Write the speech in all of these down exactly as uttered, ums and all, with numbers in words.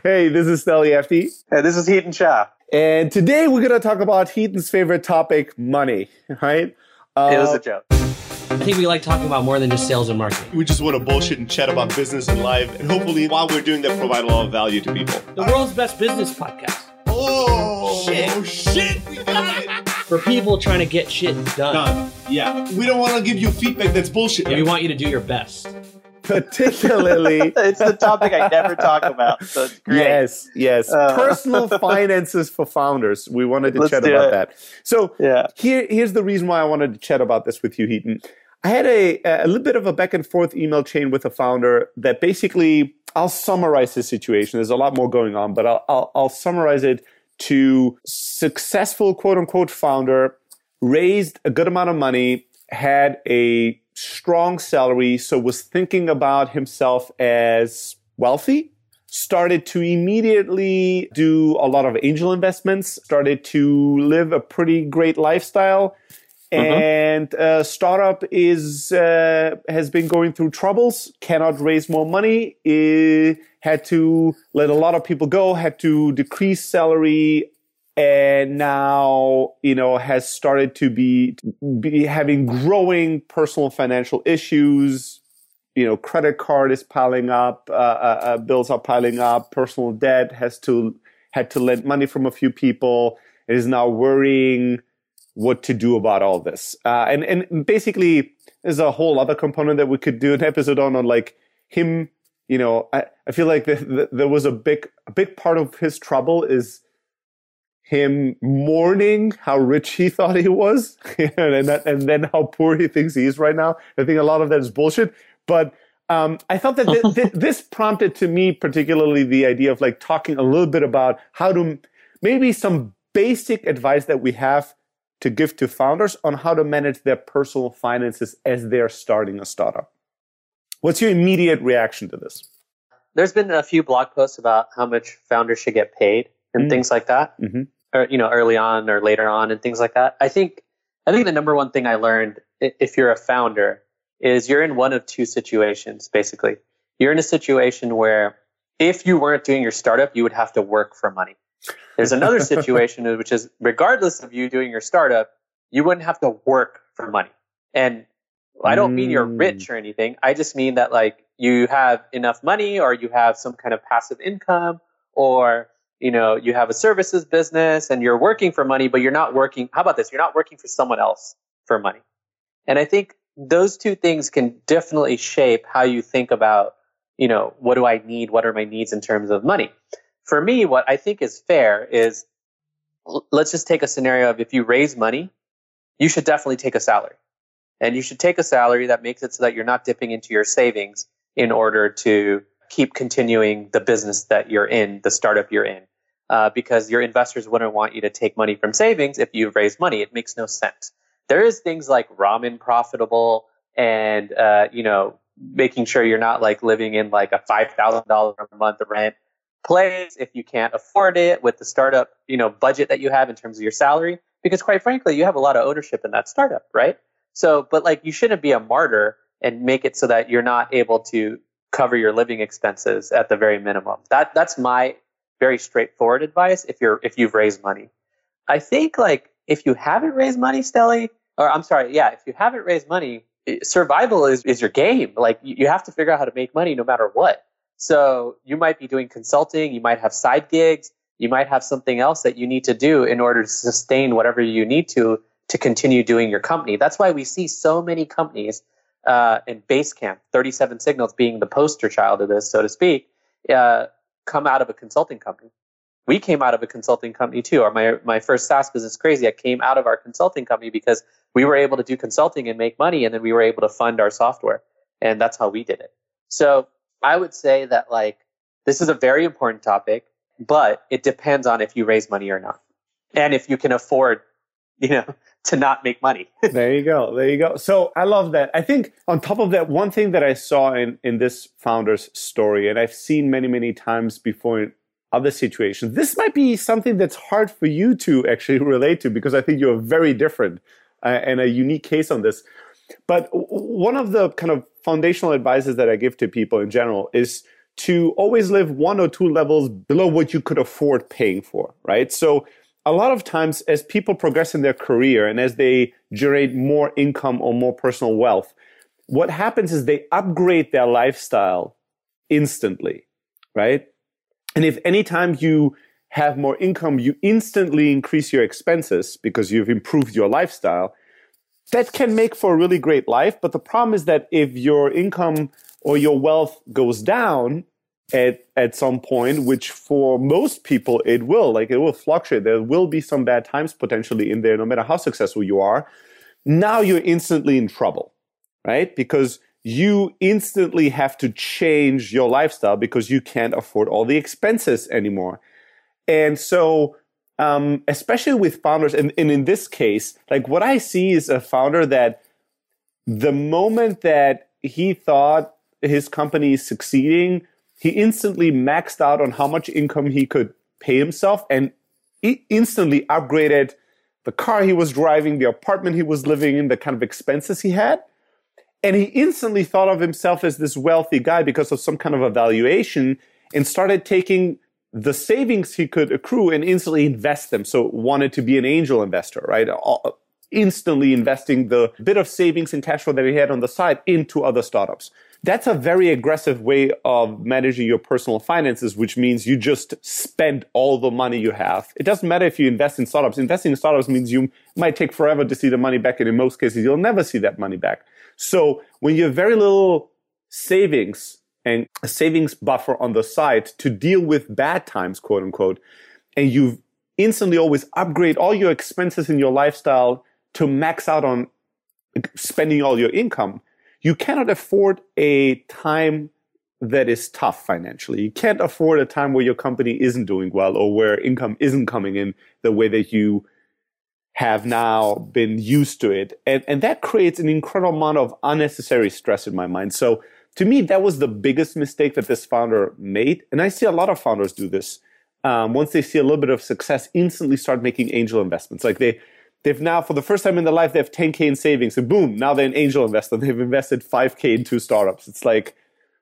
Hey, this is Stelly Efti. Hey, this is Heaton Shah. And today we're going to talk about Heaton's favorite topic, money, right? Uh, it was a joke. I think we like talking about more than just sales and marketing. We just want to bullshit and chat about business and life. And hopefully, while we're doing that, provide a lot of value to people. The world's best business podcast. Oh, shit. Oh, shit. We got it. For people trying to get shit done. Done. Yeah. We don't want to give you feedback that's bullshit. We want you to do your best. Particularly. It's the topic I never talk about. So it's great. Yes, yes. Uh, Personal finances for founders. We wanted to Let's chat about it. that. So yeah. here, here's the reason why I wanted to chat about this with you, Heaton. I had a, a little bit of a back and forth email chain with a founder that basically, I'll summarize his situation. There's a lot more going on, but I'll, I'll, I'll summarize it to successful quote unquote founder, raised a good amount of money, had a strong salary, so was thinking about himself as wealthy, started to immediately do a lot of angel investments, started to live a pretty great lifestyle. And uh, startup is uh, has been going through troubles, cannot raise more money, uh, had to let a lot of people go, had to decrease salary, and now, you know, has started to be, be having growing personal financial issues. You know, credit card is piling up, uh, uh, bills are piling up, personal debt has to had to lend money from a few people. It is now worrying what to do about all this. Uh, and, and basically, there's a whole other component that we could do an episode on, on like him, you know, I, I feel like the, the, there was a big, a big part of his trouble is him mourning how rich he thought he was, and, that, and then how poor he thinks he is right now. I think a lot of that is bullshit. But um, I thought that th- th- this prompted to me particularly the idea of like talking a little bit about how to, maybe some basic advice that we have to give to founders on how to manage their personal finances as they're starting a startup. What's your immediate reaction to this? There's been a few blog posts about how much founders should get paid and mm. things like that, mm-hmm. or, you know, early on or later on and things like that. I think, I think the number one thing I learned, if you're a founder, is you're in one of two situations, basically. You're in a situation where if you weren't doing your startup, you would have to work for money. There's another situation, which is regardless of you doing your startup, you wouldn't have to work for money. And I don't mean you're rich or anything. I just mean that like you have enough money, or you have some kind of passive income, or, you know, you have a services business and you're working for money, but you're not working. How about this? You're not working for someone else for money. And I think those two things can definitely shape how you think about, you know, what do I need? What are my needs in terms of money? For me, what I think is fair is, let's just take a scenario of if you raise money, you should definitely take a salary. And you should take a salary that makes it so that you're not dipping into your savings in order to keep continuing the business that you're in, the startup you're in. Uh, because your investors wouldn't want you to take money from savings if you've raised money. It makes no sense. There is things like ramen profitable and, uh, you know, making sure you're not like living in like a five thousand dollars a month rent place if you can't afford it with the startup, you know, budget that you have in terms of your salary, because quite frankly, you have a lot of ownership in that startup, right? So, but like you shouldn't be a martyr and make it so that you're not able to cover your living expenses at the very minimum. That that's my very straightforward advice if you're if you've raised money. I think like if you haven't raised money, Stelly, or I'm sorry, yeah, if you haven't raised money, survival is, is your game. Like you have to figure out how to make money no matter what. So you might be doing consulting, you might have side gigs, you might have something else that you need to do in order to sustain whatever you need to to continue doing your company. That's why we see so many companies, uh, and Basecamp, thirty-seven Signals being the poster child of this, so to speak, uh, come out of a consulting company. We came out of a consulting company too. Or my my first SaaS business, Crazy, I came out of our consulting company because we were able to do consulting and make money, and then we were able to fund our software. And that's how we did it. So I would say that like this is a very important topic, but it depends on if you raise money or not. And if you can afford, you know, to not make money. There you go. There you go. So I love that. I think on top of that, one thing that I saw in, in this founder's story, and I've seen many, many times before in other situations, this might be something that's hard for you to actually relate to, because I think you're very different uh, and a unique case on this. But one of the kind of foundational advices that I give to people in general is to always live one or two levels below what you could afford paying for, right? So a lot of times as people progress in their career and as they generate more income or more personal wealth, what happens is they upgrade their lifestyle instantly, right? And if anytime you have more income, you instantly increase your expenses because you've improved your lifestyle, that can make for a really great life. But the problem is that if your income or your wealth goes down at, at some point, which for most people it will, like it will fluctuate. There will be some bad times potentially in there, no matter how successful you are. Now you're instantly in trouble, right? Because you instantly have to change your lifestyle because you can't afford all the expenses anymore. And so, um, especially with founders, and, and in this case, like what I see is a founder that the moment that he thought his company is succeeding, he instantly maxed out on how much income he could pay himself and he instantly upgraded the car he was driving, the apartment he was living in, the kind of expenses he had. And he instantly thought of himself as this wealthy guy because of some kind of evaluation and started taking the savings he could accrue and instantly invest them. So wanted to be an angel investor, right? Instantly investing the bit of savings and cash flow that he had on the side into other startups. That's a very aggressive way of managing your personal finances, which means you just spend all the money you have. It doesn't matter if you invest in startups. Investing in startups means you might take forever to see the money back, and in most cases, you'll never see that money back. So when you have very little savings and a savings buffer on the side to deal with bad times, quote unquote, and you instantly always upgrade all your expenses in your lifestyle to max out on spending all your income, you cannot afford a time that is tough financially. You can't afford a time where your company isn't doing well or where income isn't coming in the way that you have now been used to it. And, and that creates an incredible amount of unnecessary stress in my mind. So to me, that was the biggest mistake that this founder made. And I see a lot of founders do this. Um, once they see a little bit of success, instantly start making angel investments. Like they, they've now, for the first time in their life, they have ten K in savings. And boom, now they're an angel investor. They've invested five K in two startups. It's like,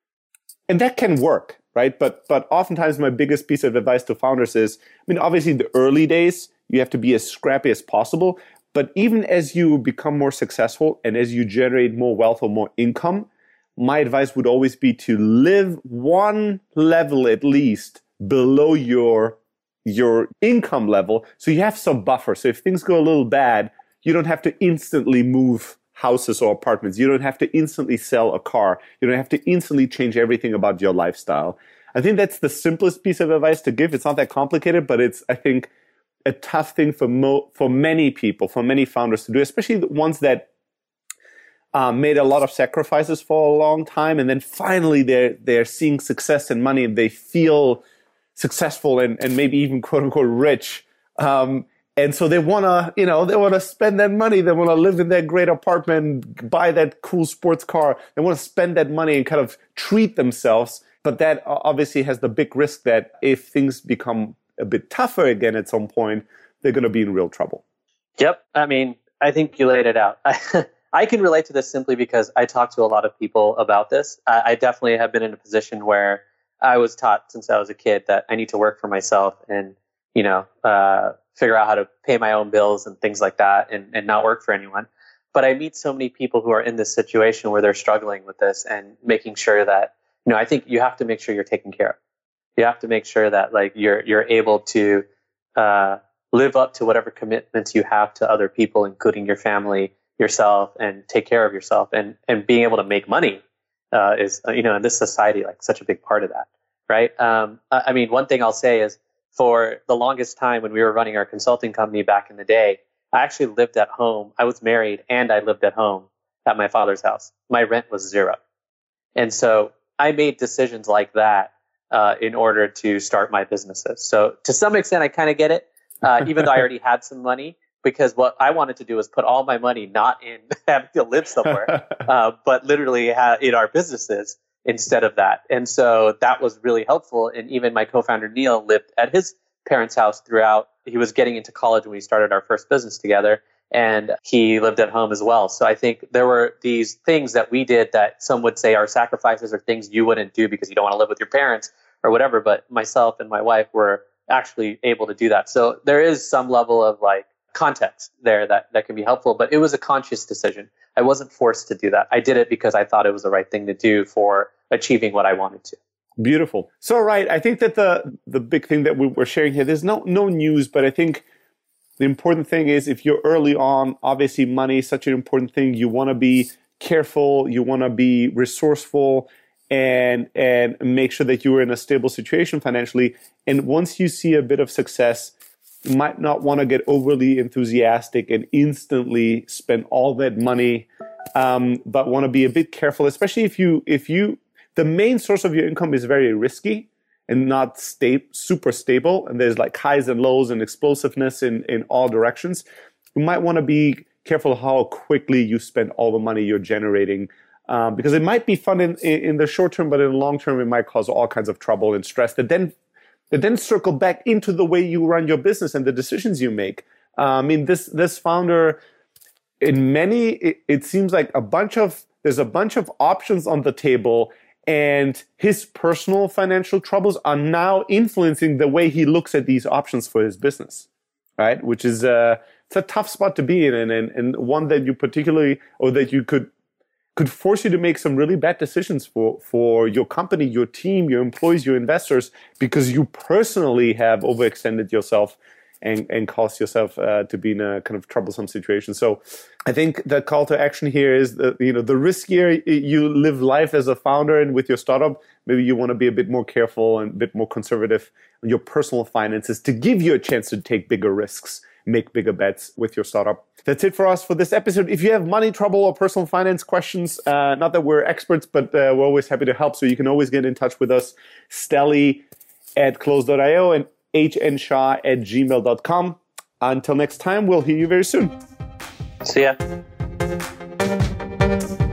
and that can work, right? But but oftentimes my biggest piece of advice to founders is, I mean, obviously in the early days, you have to be as scrappy as possible. But even as you become more successful and as you generate more wealth or more income, my advice would always be to live one level at least below your, your income level so you have some buffer. So if things go a little bad, you don't have to instantly move houses or apartments. You don't have to instantly sell a car. You don't have to instantly change everything about your lifestyle. I think that's the simplest piece of advice to give. It's not that complicated, but it's, I think, a tough thing for mo- for many people, for many founders to do, especially the ones that uh, made a lot of sacrifices for a long time, and then finally they're they're seeing success and money, and they feel successful and, and maybe even quote unquote rich, um, and so they want to, you know, they want to spend that money, they want to live in that great apartment, buy that cool sports car, they want to spend that money and kind of treat themselves, but that obviously has the big risk that if things become a bit tougher again at some point, they're going to be in real trouble. Yep. I mean, I think you laid it out. I, I can relate to this simply because I talk to a lot of people about this. I, I definitely have been in a position where I was taught since I was a kid that I need to work for myself and, you know, uh, figure out how to pay my own bills and things like that and, and not work for anyone. But I meet so many people who are in this situation where they're struggling with this and making sure that, you know, I think you have to make sure you're taken care of. You have to make sure that like you're you're able to uh, live up to whatever commitments you have to other people, including your family, yourself, and take care of yourself. And and being able to make money uh, is, you know, in this society, like such a big part of that, right? Um, I, I mean, one thing I'll say is for the longest time when we were running our consulting company back in the day, I actually lived at home. I was married and I lived at home at my father's house. My rent was zero, and so I made decisions like that. Uh, in order to start my businesses. So to some extent, I kind of get it, uh, even though I already had some money, because what I wanted to do was put all my money not in having to live somewhere, uh, but literally ha- in our businesses instead of that. And so that was really helpful. And even my co-founder, Neil, lived at his parents' house throughout. He was getting into college when we started our first business together. and he lived at home as well. So I think there were these things that we did that some would say are sacrifices or things you wouldn't do because you don't want to live with your parents or whatever. But myself and my wife were actually able to do that. So there is some level of like context there that, that can be helpful, but it was a conscious decision. I wasn't forced to do that. I did it because I thought it was the right thing to do for achieving what I wanted to. Beautiful. So, right. I think that the, the big thing that we we're sharing here, there's no, no news, but I think the important thing is if you're early on, obviously money is such an important thing. You want to be careful. You want to be resourceful and, and make sure that you are in a stable situation financially. And once you see a bit of success, you might not want to get overly enthusiastic and instantly spend all that money, um, but want to be a bit careful, especially if you, if you, the main source of your income is very risky and not sta- super stable, and there's like highs and lows and explosiveness in, in all directions. You might want to be careful how quickly you spend all the money you're generating, um, because it might be fun in, in the short term, but in the long term, it might cause all kinds of trouble and stress that then that then circle back into the way you run your business and the decisions you make. Uh, I mean, this this founder, in many, it, it seems like a bunch of there's a bunch of options on the table. And his personal financial troubles are now influencing the way he looks at these options for his business, right? Which is a, it's a tough spot to be in, and, and, and one that you particularly, or that you could could force you to make some really bad decisions for, for your company, your team, your employees, your investors, because you personally have overextended yourself and, and caused yourself uh, to be in a kind of troublesome situation. So I think the call to action here is that, you know, the riskier you live life as a founder and with your startup, maybe you want to be a bit more careful and a bit more conservative on your personal finances to give you a chance to take bigger risks, make bigger bets with your startup. That's it for us for this episode. If you have money trouble or personal finance questions, uh, not that we're experts, but uh, we're always happy to help. So you can always get in touch with us, Stelly at close dot io and hnshaw at gmail dot com. Until next time, we'll hear you very soon. See ya.